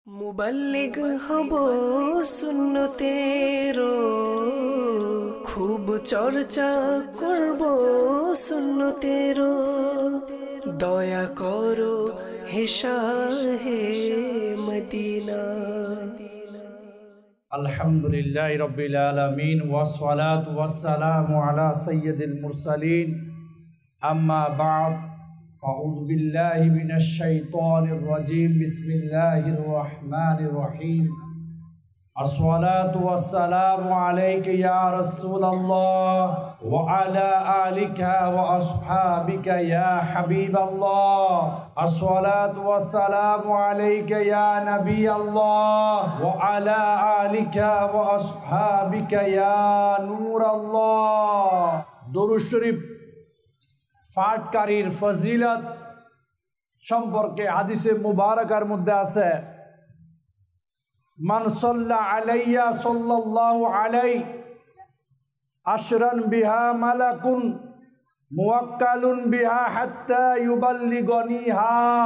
मुबल्लिग hub सुन्नतेरो खूब चर्चा करब सुन्नतेरो दया करो हे शाहे मदीना। अल्हम्दुलिल्लाहि रब्बिल आलमीन वस्सलातु वस्सलामु अला सय्यिदिल मुरसलीन अम्मा बाद अऊज़ु बिल्लाहि मिनश शैतानिर रजीम बिस्मिल्लाहिर रहमानिर रहीम अस्सलातु वस्सलामु अलैका या रसूलल्लाह व अला आलिका व अस्हाबिका या हबीबल्लाह अस्सलातु वस्सलामु अलैका या नबीअल्लाह व अला आलिका व अस्हाबिका या नूरल्लाह। दुरूद शरीफ पाठकारीर फजिलत सम्पर्के हादिसे मुबारकार मध्य आछे मान सल्ला आलाइया सल्लल्लाहु आलाइहि अशरन बिहा मालाकुन मुवक्कालुन बिहा हत्ता युबल्लिगनिहा।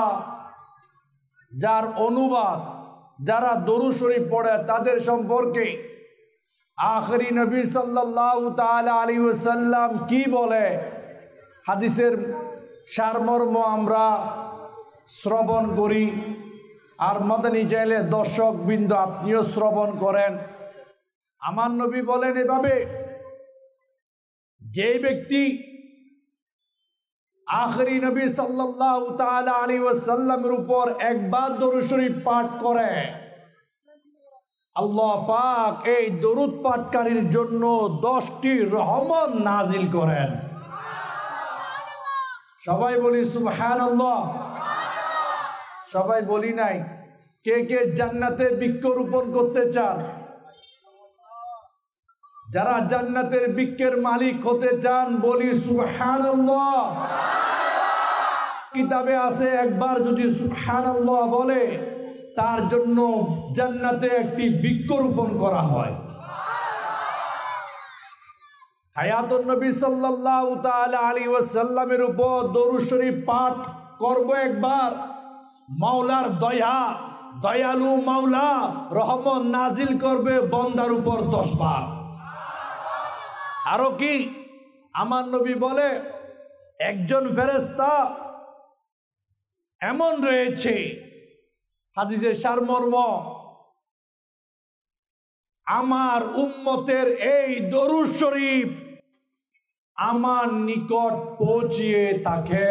जार अनुबाद जारा दरूद शरीफ पढ़े तादेर सम्पर्के आखिरी नबी सल्लल्लाहु ताआला अलैहि वसल्लम की बोले हादिसेर सारमर्म आमरा श्रवण करी और मदनी चाइले दर्शक बिंद आपनिओ श्रवण करें। आमार नबी बोलेन एभाबे जे व्यक्ति आखिरी नबी सल्लल्लाहु ताआला अलैहि वसल्लमेर ऊपर एकबार दरूद शरीफ पाठ करे आल्लाह पाक एई दरूद पाठकारीर जन्य 10टी रहमत नाजिल करें। सबाई बोली सुबहानाल्लाह। सबाई बोली नाई के के जान्नाते बृक्षरोपण करते चान जारा जान्नातेर बृक्षेर मालिक होते चान बोली सुबहानाल्लाह। किताबे आछे एकबार यदि सुबहानाल्लाह बोले तार जन्य जान्नाते एकटी बृक्षरोपण करा हय। हायातुन नबी सल्लल्लाहु ताआला अलैहि वसल्लमेर ऊपर दरूद शरीफ पाठ करब एकबार माওলার दया दयालु माওলা रहमत नाजिल करबे बंदार ऊपर 10 बार। आरो कि आमार नबी बोले एकजन फेरेस्ता एमन रयेछे हादिसेर सारमर्म आमार उम्मतेर एई दरूद शरीफ आमार निकट पौঁছিয়ে থাকে।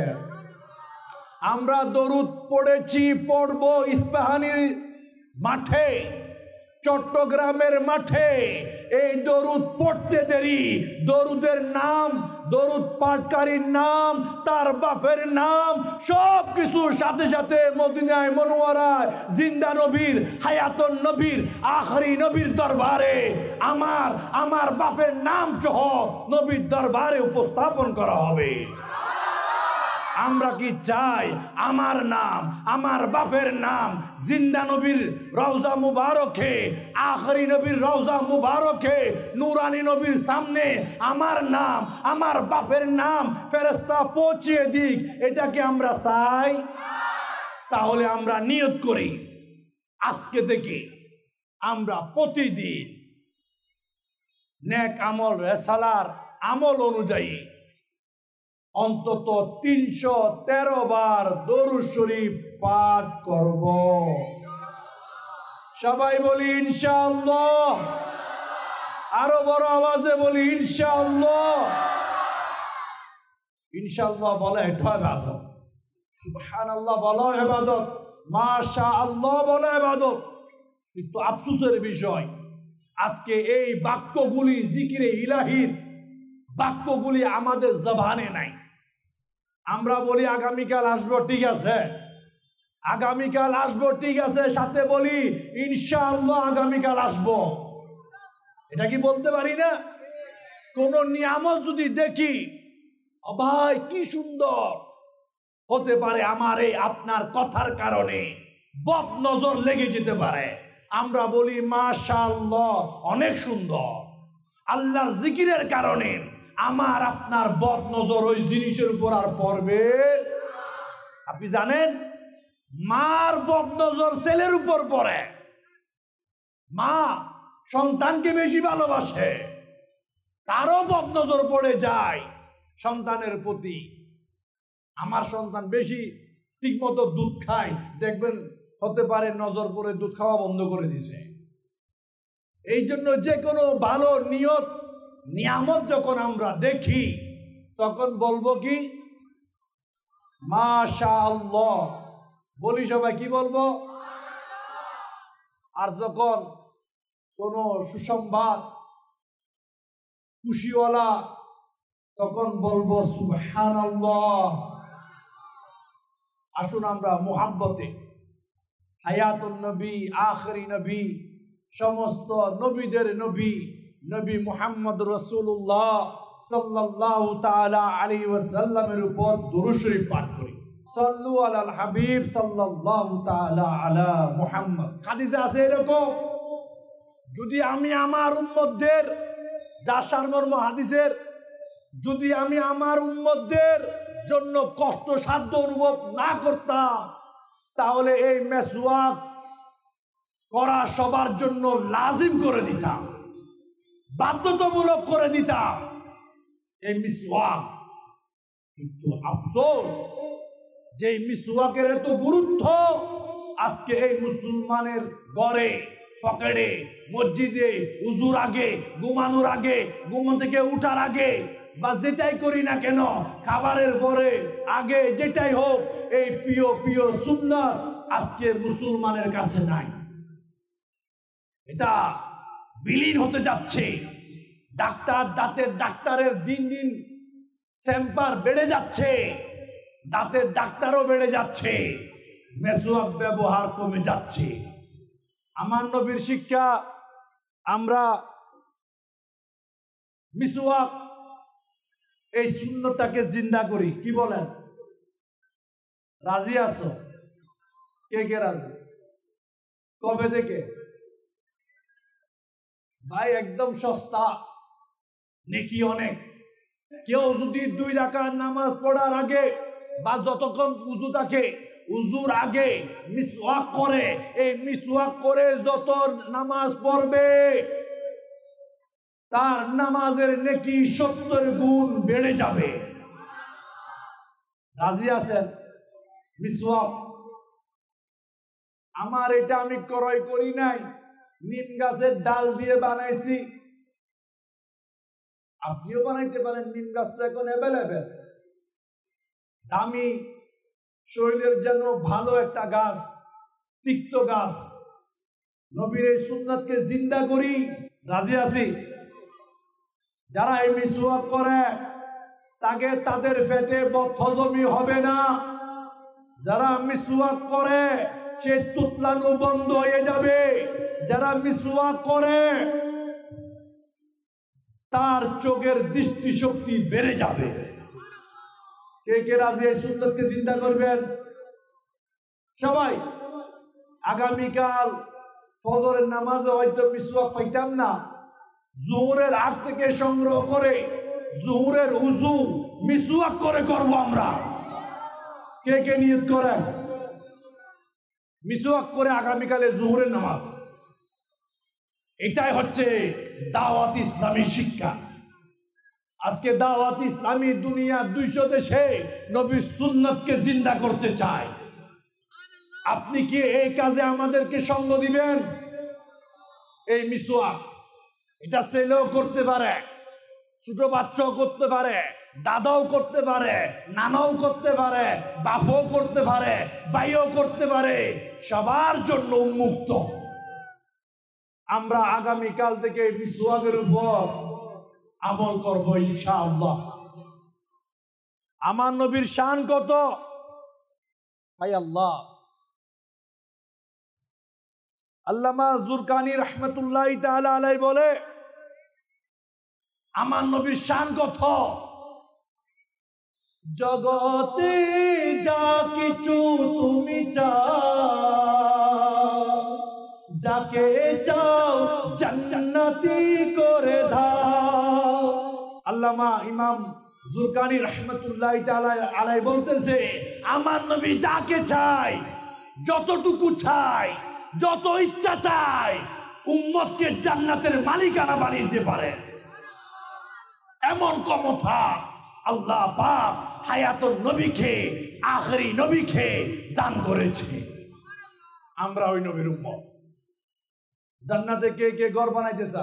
আমরা দরুদ পড়েছি পড়ব ইস্পাহানির মাঠে চট্টগ্রামের মাঠে এই দরুদ পড়তে দেরি দরুদের নাম দরুদ পাঠকারীর নাম তার বাপের নাম সব কিছুর সাথে সাথে মদিনায় মনোয়ারায় জিন্দা নবীর হায়াতুন নবীর আখেরি নবীর দরবারে আমার বাপের নাম সহ নবীর দরবারে উপস্থাপন করা হবে। আমরা কি চাই আমার নাম আমার বাপের নাম জিন্দা নবীর রওজা মুবারকে আখেরি নবীর রওজা মুবারকে নূরানী নবীর সামনে আমার নাম আমার বাপের নাম ফেরেশতা পৌঁছিয়ে দিক, এটা কি আমরা চাই? তাহলে আমরা নিয়ত করি আজকে থেকে আমরা প্রতিদিন নেক আমল রেসালার আমল অনুযায়ী অন্তত 313 বার দরুদ শরীফ পাঠ করব। সবাই বলি ইনশাআল্লাহ। আরো বড় আওয়াজে বলি ইনশাআল্লাহ। ইনশাআল্লাহ বলা এটা ইবাদত, সুবহানাল্লাহ বলা ইবাদত, মাশাআল্লাহ বলা ইবাদত। কিন্তু আফসোসের বিষয় আজকে এই বাক্যগুলি জিকিরে ইলাহির বাক্যগুলি আমাদের জবানে নাই। আমরা বলি আগামীকাল আসবো, ঠিক আছে, আগামীকাল আসবো, ঠিক আছে, সাথে বলি ইনশাআল্লাহ আগামীকাল আসবো। এটা কি বলতে পারি না? কোন নিয়ামত যদি দেখি ভাই কি সুন্দর হতে পারে আমার এই আপনার কথার কারণে বদ নজর লেগে যেতে পারে, আমরা বলি মাশাআল্লাহ অনেক সুন্দর। আল্লাহর জিকিরের কারণে আমার আপনার বদ নজর ওই জিনিসের উপর আর পড়বে। আপনি জানেন মার বদনজর ছেলের উপর পড়ে। মা সন্তানকে বেশি ভালোবাসে, তারও বদনজর পড়ে যায় সন্তানের প্রতি। আমার সন্তান বেশি ঠিকমতো দুধ খায়, দেখবেন হতে পারে নজর পড়ে দুধ খাওয়া বন্ধ করে দিয়েছে। এই জন্য যে কোনো ভালো নিয়ামত যখন আমরা দেখি তখন বলবো কি মাশাআল্লাহ, বলি সবাই কি বলবো? আর যখন কোনো সুসংবাদ খুশিওয়ালা তখন বলবো সুবহানাল্লাহ। আসুন আমরা মুহাব্বতে হায়াতুন নবী, আখরি নবী, সমস্ত নবীদের নবী নবী মুহাম্মদ রাসূলুল্লাহ সাল্লাল্লাহু তাআলা আলাইহি ওয়াসাল্লামের উপর দুরূদ শরীফ পাঠ করি। সাল্লু আলাল হাবিব সাল্লাল্লাহু তাআলা আলা মুহাম্মদ। হাদিসে আছে এরকম, যদি আমি আমার উম্মতদের, যা সারমর্ম হাদিসের, যদি আমি আমার উম্মতদের জন্য কষ্টসাধ্য অনুভব না করতাম তাহলে এই মেসওয়াক করা সবার জন্য লাজিম করে দিতাম, বাধ্যতামূলক করে দিতাম এই মিসওয়াক। কিন্তু আফসোস যে মিসওয়াকের এত গুরুত্ব আজকে এই মুসলমানের ঘরে, পকেটে, মসজিদে, উজুর আগে, ঘুমানোর আগে, ঘুম থেকে উঠার আগে বা যেটাই করি না কেন, খাবারের পরে, আগে, যেটাই হোক, এই প্রিয় প্রিয় সুন্নাত আজকে মুসলমানের কাছে নাই। এটা বিলীন হতে যাচ্ছে। ডাক্তারের দিন দিন চেম্বার বেড়ে যাচ্ছে, দাঁতের ডাক্তারও বেড়ে যাচ্ছে, মেসওয়াক ব্যবহার কমে যাচ্ছে। আমার নবীর শিক্ষা আমরা মিসওয়াক এই সুন্নতটাকে জিন্দা করি। কি বলেন? রাজি আছো? কে কে রাজি? কবে থেকে? ভাই একদম সস্তা, নেকি অনেক। কেউ যদি 2 রাকাত নামাজ পড়ার আগে বা যতক্ষণ উযু থাকে উযুর আগে মিসওয়াক করে, এই মিসওয়াক করে যত নামাজ পড়বে তার নামাজের নেকি 70 গুণ বেড়ে যাবে। রাজি আছেন? মিসওয়াক আমার এটা আমি ক্রয় করি নাই, নিম গাছের ডাল দিয়ে বানাইছি। আপনিও বানাইতে পারেন, নিম গাছ তো এখন অ্যাভেলেবেল, দামি, শরীরের জন্য ভালো একটা গাছ, তিক্ত গাছ। নবীর এই সুন্নাতকে জিন্দা করি। রাজি আছি? যারা এই মিসওয়াক করে তাদের পেটে বদহজমি হবে না। যারা মিসওয়াক করে সে তুতলানো বন্ধ হয়ে যাবে। যারা মিসওয়াক করে তার চোখের দৃষ্টিশক্তি বেড়ে যাবে। কে কে রাজি এই সুন্নতকে চিন্তা করবেন? সবাই। আগামীকাল ফজরের নামাজে হয়তো মিসওয়াক পাইতাম না, জোহরের আগ থেকে সংগ্রহ করে জোহরের উযু মিসওয়াক করে করব আমরা। কে কে নিয়ত করেন মিসওয়াক করে আগামীকালে জোহরের নামাজ? এটাই হচ্ছে দাওয়াত ইসলামী শিক্ষা। আজকে দাওয়াত ইসলামী দুনিয়া 200 দেশে নবীর সুন্নতকে জিন্দা করতে চায়। আপনি কি এই কাজে আমাদেরকে সঙ্গ দিবেন? এই মিসওয়াক এটা ছেলেও করতে পারে, ছোট বাচ্চাও করতে পারে, দাদাও করতে পারে, নানাও করতে পারে, বাপও করতে পারে, ভাইও করতে পারে, সবার জন্য উন্মুক্ত। আমরা আগামীকাল থেকে মিসওয়াকের উপর আমল করব ইনশাআল্লাহ। আমার নবীর শান কত ভাই! আল্লাহ আল্লামা জুরকানি রাহমাতুল্লাহি তাআলা আলাইহি বলে, আমার নবীর শান কত? জগতে যা কিছু তুমি চাও, যাকে চাও জান্নাতি করে দাও। আল্লামা ইমাম জুরকানি রাহমাতুল্লাহি তাআলা আলাইহি বলতেছে, আমার নবী যাকে চায় যতটুকু চাই, যত ইচ্ছা চাই, উম্মতকে জান্নাতের মালিকানা বানিয়ে দিতে পারে। এমন ক্ষমতা আল্লাহ পাক হায়াতুন নবীকে, আখেরি নবীকে দান করেছে। আমরা ওই নবীর উম্মত। জান্নাতে কে কে ঘর বানাইতে চান?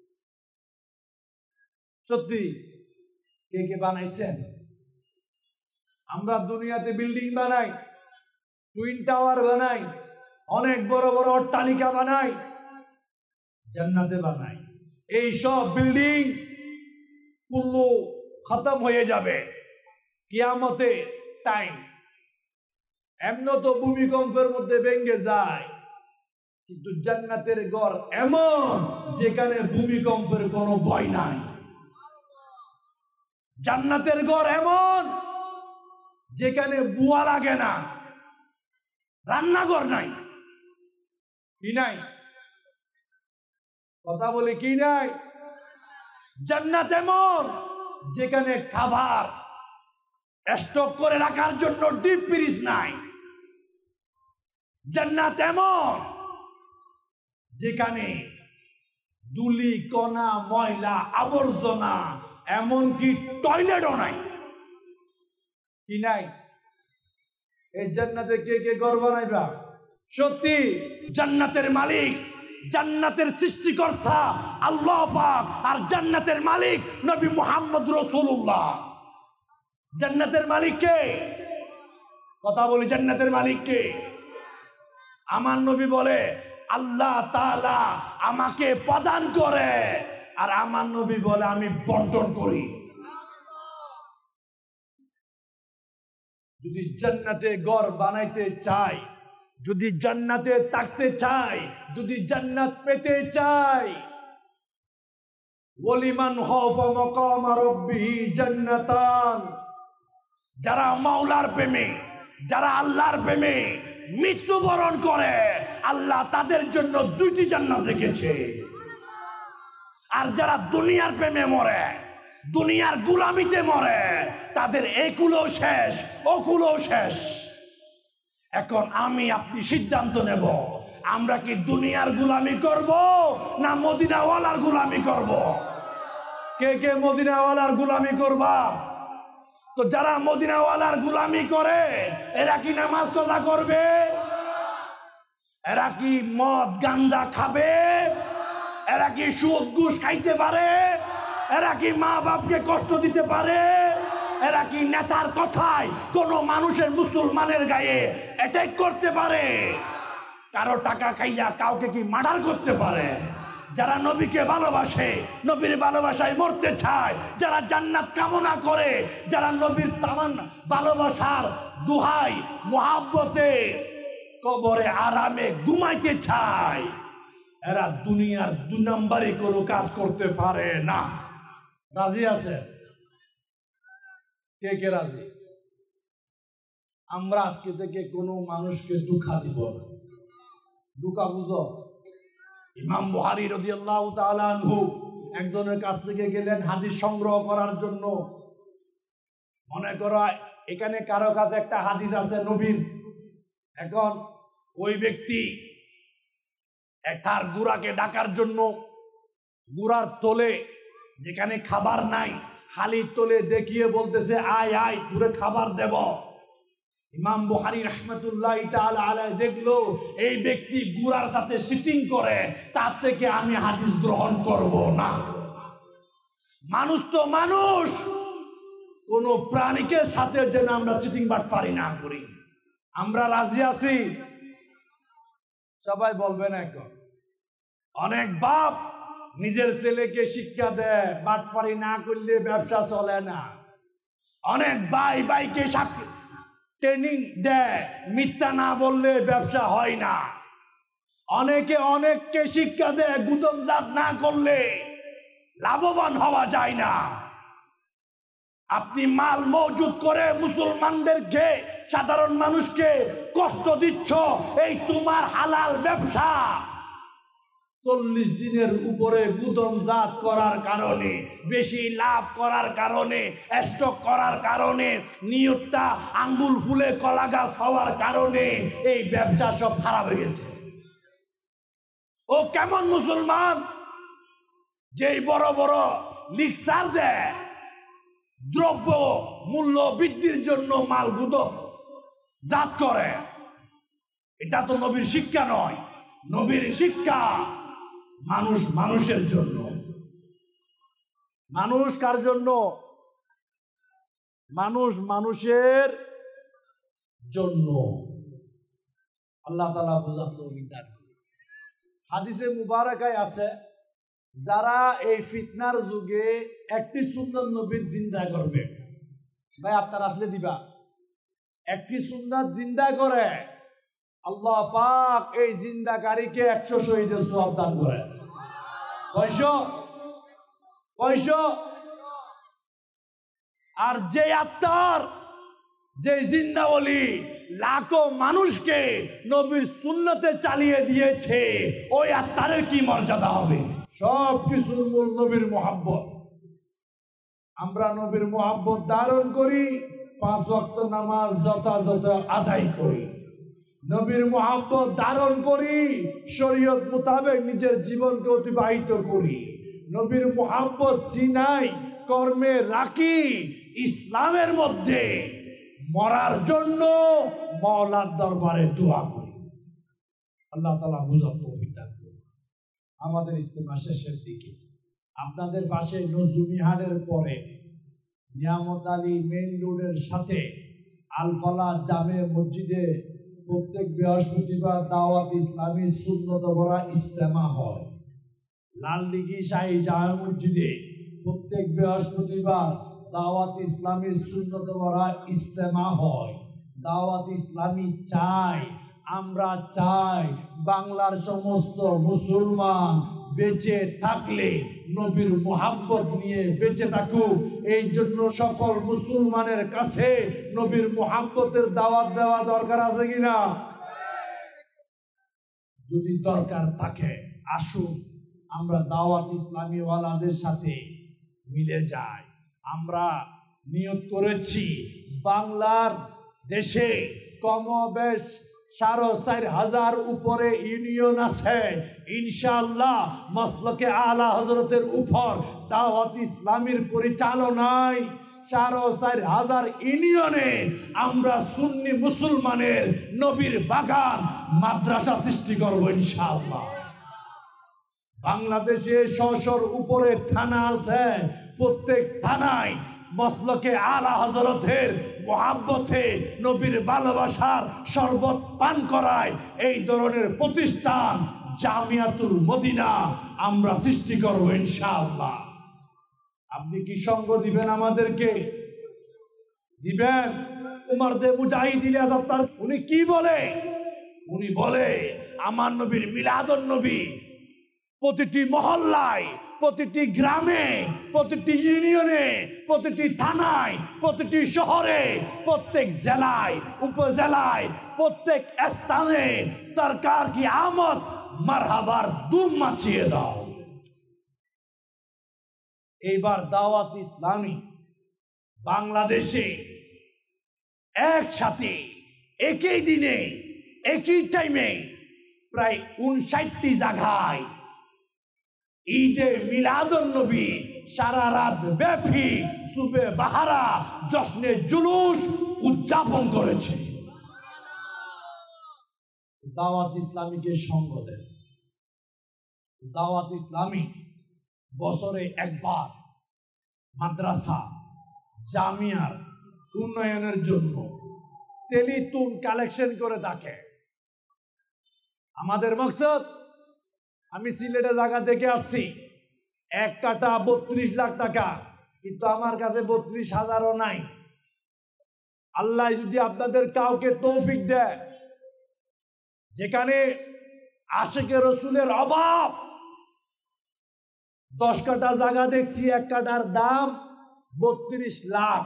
সত্যি কে কে বানাইছেন? আমরা দুনিয়াতে বিল্ডিং বানাই, টুইন টাওয়ার বানাই, অনেক বড় বড় অট্টালিকা বানাই, জান্নাতে বানাই। এই সব বিল্ডিং পুরো খতম হয়ে যাবে কিয়ামতে টাইম। এমন তো ভূমিকম্পের মধ্যে ভেঙে যায়, কিন্তু জান্নাতের ঘর এমন যেখানে ভূমিকম্পের কোনো ভয় নাই। জান্নাতের ঘর এমন যেখানে বুয়া লাগে না, রান্নাঘর নাই। কি নাই? কথা বলে কি নাই? জান্নাত এমন যেখানে খাবার স্টক করে রাখার জন্য ডিপ ফ্রিজ নাই। জান্নাত এমন যেখানে ধুলি কণা ময়লা আবর্জনা এমনকি টয়লেটও নাই। কি নাই? এই জান্নাতে কে কে ঘর বানাইবা? সত্যি জান্নাতের মালিক, জান্নাতের সৃষ্টিকর্তা আল্লাহ পাক, আর জান্নাতের মালিক নবী মুহাম্মদ রাসূলুল্লাহ। জান্নাতের মালিক কে? কথা বলি, জান্নাতের মালিক কে? আমার নবী বলে আল্লাহ তাআলা আমাকে প্রদান করে, আর আমার নবী বলে আমি বন্টন করি। যদি জান্নাতে ঘর বানাইতে চাই, যদি জান্নাতে থাকতে চাই, যদি জান্নাত পেতে চাই, ওয়ালিমান খাফা মাকাম রাব্বিহি জান্নাতান, যারা মাওলার প্রেমে, যারা আল্লাহর প্রেমে মৃত্যুবরণ করে, আল্লাহ তাদের জন্য দুইটি জান্নাত রেখেছে। আর যারা দুনিয়ার প্রেমে মরে, দুনিয়ার গোলামিতে মরে, তাদের একুলও শেষ, ওকুলও শেষ। এখন আমি আপনি সিদ্ধান্ত নেব, আমরা কি দুনিয়ার গোলামি করব না মদিনাওয়ালার গোলামি করব? কে কে মদিনাওয়ালার গোলামি করবা? তো যারা মদিনাওয়ালার গোলামি করে এরা কি নামাজ রোজা করবে? এরা কি মদ গাঁজা খাবে? এরা কি সুদ ঘুষ খাইতে পারে? এরা কি মা বাপকে কষ্ট দিতে পারে? এরা কি নেতার কথায় কোন মানুষের, মুসলমানের গায়ে অ্যাটাক করতে পারে? কারো টাকা খাইয়া কাউকে কি মার্ডার করতে পারে? যারা নবীকে ভালোবাসে, নবীর ভালোবাসায় মরতে চায়, যারা জান্নাত কামনা করে, যারা নবীর তামান্না ভালোবাসার দুহাই মুহাব্বতে কবরে আরামে ঘুমাইতে চায়, এরা দুনিয়ার 2 নম্বরে কোনো কাজ করতে পারে না। রাজি আছে? কে কে রাজি? আমরা আজকে থেকে কোনো মানুষকে দুঃখা দিব না। দুঃখা বুঝো? ইমাম বুখারী রাদিয়াল্লাহু তাআলা আনহু একজনের কাছ থেকে গেলেন হাদিস সংগ্রহ করার জন্য। মনে করো এখানে কারো কাছে একটা হাদিস আছে নবীর। এখন ওই ব্যক্তি তার গুড়াকে ডাকার জন্য গুড়ার তোলে যেখানে খাবার নাই, খালি তোলে দেখিয়ে বলতেছে আয় আয় তোরে খাবার দেব। ইমাম বুখারী রাহমাতুল্লাহি তাআলা আলাইহি দেখলো এই ব্যক্তি গুড়ার সাথে সিটিং করে, তার থেকে আমি হাদিস গ্রহণ করব না। মানুষ তো মানুষ, কোন প্রাণীকে সাথে যেন আমরা সিটিং বাটপারি না করি। আমরা রাজি আছি? সবাই বলবেন এখন। অনেক বাপ নিজের ছেলেকে শিক্ষা দেয় বাটপারি না করলে ব্যবসা চলে না। অনেক ভাই ভাইকে ট্রেনিং দেয় মিথ্যা না বললে ব্যবসা হয় না। অনেকে অনেককে শিক্ষা দেয় গুদামজাত না করলে লাভবান হওয়া যায় না। আপনি মাল মজুদ করে মুসলমানদেরকে, সাধারণ মানুষকে কষ্ট দিচ্ছ, এই তোমার হালাল ব্যবসা। 40 দিনের উপরে গুদম জাত করার কারণে, বেশি লাভ করার কারণে, স্টক করার কারণে, নিয়তটা আঙ্গুল ফুলে কলা গাছ হওয়ার কারণে এই ব্যবসা সব খারাপ হয়ে গেছে। ও কেমন মুসলমান যেই বড় বড় লিকচার দেয় দ্রব্য মূল্য বৃদ্ধির জন্য মাল গুদম জাত করে? এটা তো নবীর শিক্ষা নয়। নবীর শিক্ষা মানুষ মানুষের জন্য। মানুষ কার জন্য? মানুষ মানুষের জন্য। আল্লাহ তাআলা বুঝার তৌফিক দান করুন। হাদিসে মুবারাকায় আছে, যারা এই ফিতনার যুগে একটি সুন্নাত নবীর জিন্দা করবে, ভাই আপনারা আসলে দিবা, একটি সুন্নাত জিন্দা করে আল্লাহ পাক এই জিন্দাকারীকে 100 শহীদের সওয়াব দান করে। কয়শো? আর যে আত্মার, যে জিন্দাওয়ালি লাখো মানুষকে নবীর সুন্নতে চালিয়ে দিয়েছে, ওই আত্মার কি মর্যাদা হবে? সব কিছুর মূল নবীর মোহাব্বত। আমরা নবীর মোহাব্বত ধারণ করি, 5 ওয়াক্ত নামাজ যথাযথ আদায় করি, নবীর মোহাব্বত ধারণ করি, শরীয়ত মোতাবেক নিজের জীবনকে অতিবাহিত করি, নবীর মোহাব্বত সিনাই কর্মে রাখি, ইসলামের মধ্যে মরার জন্য মাওলার দরবারে দোয়া করি। আল্লাহ তাআলা বুঝার তৌফিক দান করুন। আমাদের ইস্তেমা শেষের দিকে আপনাদের পাশে নজরুমিহানের পরে নিয়ামত আলী মেইন রোডের সাথে আলফালা জামে মসজিদে প্রত্যেক বৃহস্পতিবার দাওয়াত ইসলামী সুন্নত ভরা ইস্তেমা হয়। লালদিঘি শাহী জামে মসজিদে প্রত্যেক বৃহস্পতিবার দাওয়াত ইসলামী সুন্নত ভরা ইস্তেমা হয়। দাওয়াত ইসলামী চাই, আমরা চাই বাংলার সমস্ত মুসলমান বেঁচে থাকলে নবীর মোহাব্বত নিয়ে বেঁচে থাকুক। এই জন্য সকল মুসলমানের কাছে নবীর মোহাব্বতের দাওয়াত দেওয়া দরকার আছে কিনা? যদি দরকার থাকে আসুন আমরা দাওয়াত ইসলামী ওয়ালাদের সাথে মিলে যাই। আমরা নিয়ত করেছি বাংলার দেশে কমবেশ 4,500 উপরে ইউনিয়ন আছে। ইনশাআল্লাহ মাসলকে আলা হযরতের উপর দাওয়াত ইসলামীর পরিচালনায় 4,500 ইউনিয়নে আমরা সুন্নি মুসলমানের নবীর বাগান মাদ্রাসা সৃষ্টি করব ইনশাআল্লাহ। বাংলাদেশে 600 উপরে থানা আছে, প্রত্যেক থানায় মসলকে আলা হযরতের মোহাব্বতে নবীর ভালোবাসার শরবত পান করায় এই ধরনের প্রতিষ্ঠান জামিয়াতুল মদিনা আমরা সৃষ্টি করব ইনশাআল্লাহ। আপনি কি সঙ্গ দিবেন? আমাদেরকে দিবেন? উমর দে মুজাহিদ ইলিয়াস তার উনি কি বলে? উনি বলে আমার নবীর মিলাদুন নবী প্রতিটি মহল্লায়, প্রতিটি গ্রামে, প্রতিটি ইউনিয়নে, প্রতিটি থানায়, প্রতিটি শহরে, প্রত্যেক জেলায়, উপজেলায়, প্রত্যেক স্থানে সরকার কি আমদ মারহাবার দুম মাছিয়ে দাও। এইবার দাওয়াত ইসলামী বাংলাদেশে একসাথে একই দিনে একই টাইমে প্রায় 59টি জায়গায় ঈদে মিলাদুন নবী সারা রাত ব্যাপী সুবে বাহারা জশ্নে জুলুস উদযাপন করেছে। দাওয়াত ইসলামীকে সঙ্গ দেন। দাওয়াত ইসলামী বছরে একবার মাদ্রাসা জামিয়ার উন্নয়নের জন্য তেলিতুন কালেকশন করে থাকে। আমাদের মকসদ, আমি সিলেটে জায়গা দেখে আসছি, 1 কাঠা 32 লাখ টাকা, কিন্তু আমার কাছে 32,000ও নাই। আল্লাহ যদি আপনাদের কাউকে তৌফিক দেয়, যেখানে আশিকে রসুলের অভাব, 10 কাঠা জায়গা দেখছি, 1 কাঠার দাম 32 লাখ।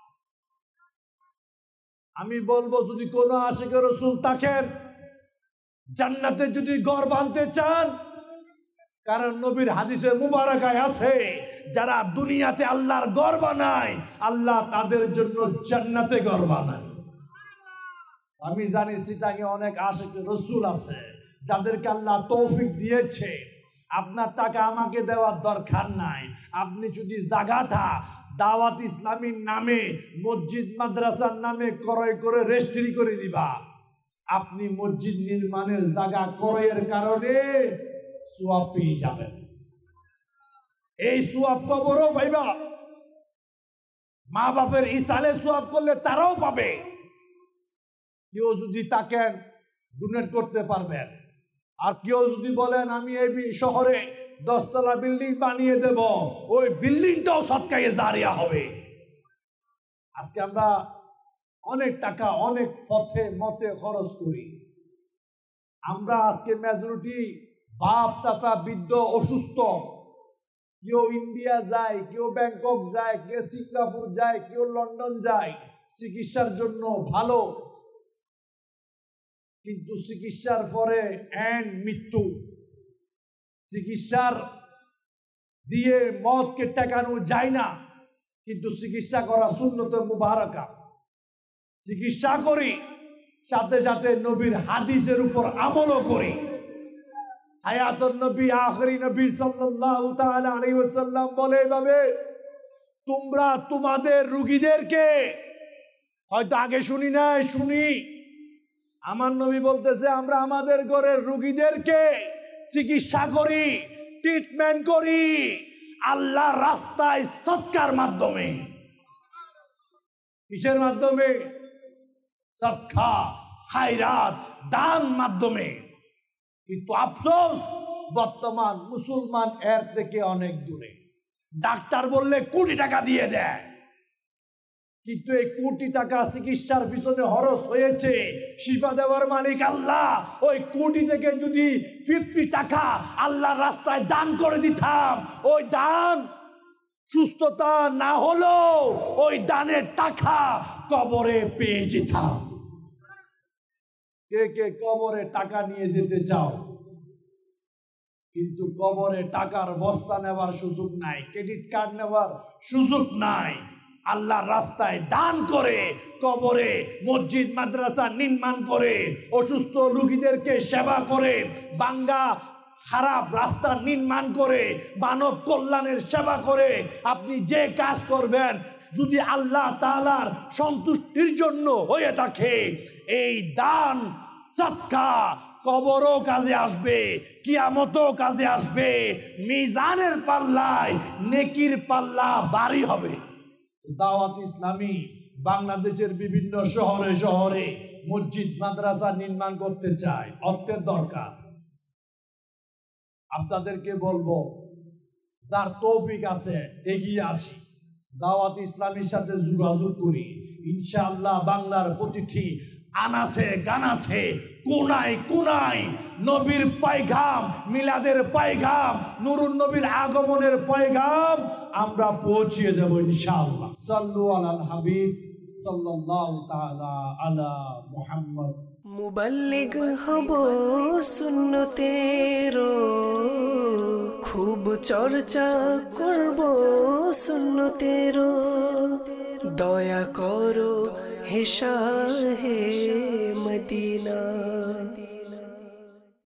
আমি বলবো যদি কোনো আশিকে রসুল থাকেন, জান্নাতে যদি ঘর বাঁধতে চান, কারণ নবীর হাদিসে মুবারাকায় আছে, যারা দুনিয়াতে আল্লাহর ঘর বানায়, আল্লাহ তাদের জন্য জান্নাতে ঘর বানায়। আমি জানি সিটাঙে অনেক আশিক রাসূল আছে, যাদেরকে আল্লাহ তৌফিক দিয়েছে। আপনার টাকা আমাকে দেওয়ার দরকার নাই। আপনি যদি জায়গাটা দাওয়াত ইসলামীর নামে, মসজিদ মাদ্রাসার নামে ক্রয় করে রেজিস্ট্রি করে দিবা। আপনি মসজিদ নির্মাণের জায়গা ক্রয়ের কারণে সওয়াব পেয়ে যাবেন। এই সওয়াব কবরও পাইবা, মা বাপের ইসালে সওয়াব করলে তারাও পাবে। কেউ যদি তাকেন ডোনেট করতে পারবেন, আর কেউ যদি বলেন আমি এই শহরে 10 তলা বিল্ডিং বানিয়ে দেব, ওই বিল্ডিংটাও সদকায়ে জারিয়া হবে। আজকে আমরা অনেক টাকা অনেক পথে মতে খরচ করি। আমরা আজকে মেজরিটি বাপ চাচা বৃদ্ধ অসুস্থ, কেউ ইন্ডিয়া যায়, কেউ ব্যাংকক যায়, কেউ সিঙ্গাপুর যায়, কেউ লন্ডন যায় চিকিৎসার জন্য ভালো, কিন্তু চিকিৎসার পরে মৃত্যু। চিকিৎসার দিয়ে মতকে টেকানো যায় না, কিন্তু চিকিৎসা করা সুন্নতে মুবারাকা। চিকিৎসা করি, সাথে সাথে নবীর হাদিসের উপর আমলও করি। হায়াতুন নবী আখরি নবী সাল্লাল্লাহু তাআলা আলাইহি ওয়াসাল্লাম বলে এভাবে, তোমরা তোমাদের রোগীদেরকে, হয়তো আগে শুনি নাই, শুনি, আমার নবী বলতেছে আমরা আমাদের ঘরের রোগীদেরকে চিকিৎসা করি, ট্রিটমেন্ট করি আল্লাহর রাস্তায় সদকার মাধ্যমে। কিসের মাধ্যমে? সদকা, খায়রাত, দান মাধ্যমে। কিন্তু আফসোস, বর্তমান মুসলমান এর থেকে অনেক দূরে। ডাক্তার বললে কোটি টাকা দিয়ে দেয়, কিন্তু এই কোটি টাকা চিকিৎসার পিছনে খরচ হয়েছে, শিফা দেওয়ার মালিক আল্লাহ। ওই কোটি থেকে যদি 50 টাকা আল্লাহর রাস্তায় দান করে দিতাম, ওই দান সুস্থতা না হলো ওই দানের টাকা কবরে পেয়ে যেতাম। কে কে কবরে টাকা নিয়ে যেতে চাও? কিন্তু কবরে টাকার বস্তা নেওয়ার সুযোগ নাই, ক্রেডিট কার্ড নেওয়ার সুযোগ নাই। আল্লাহর রাস্তায় দান করে, কবরে মসজিদ মাদ্রাসা নির্মাণ করে, অসুস্থ রোগীদেরকে সেবা করে, বাঙ্গা খারাপ রাস্তা নির্মাণ করে, মানব কল্যাণের সেবা করে আপনি যে কাজ করবেন, যদি আল্লাহ তাআলার সন্তুষ্টির জন্য হয়ে থাকে, এই দান সদকা কবরও কাজে আসবে, কিয়ামতও কাজে আসবে, মিজানের পাল্লায় নেকির পাল্লা ভারী হবে। দাওয়াত ইসলামী বাংলাদেশের বিভিন্ন শহরে শহরে মসজিদ মাদ্রাসা নির্মাণ করতে চায়, অর্থের দরকার। আপনাদেরকে বলবো, যার তৌফিক আছে এগিয়ে আসি, দাওয়াত ইসলামীর সাথে যোগাযোগ করি। ইনশাআল্লাহ বাংলার প্রতিটি আনাসে গানাসে, কোনায় কোনায় নবীর পায়গাম, মিলাদের পায়গাম, নুরুন নবীর আগমনের পায়গাম আমরা পৌঁছিয়ে দেব ইনশাআল্লাহ। সাল্লু আলাল হাবিব সাল্লাল্লাহু তাআলা আলা মুহাম্মদ। মুবাল্লিগ হব সুন্নতেরো, খুব চর্চা করব সুন্নতেরো। দয়া করো হে শাহে মদিনা।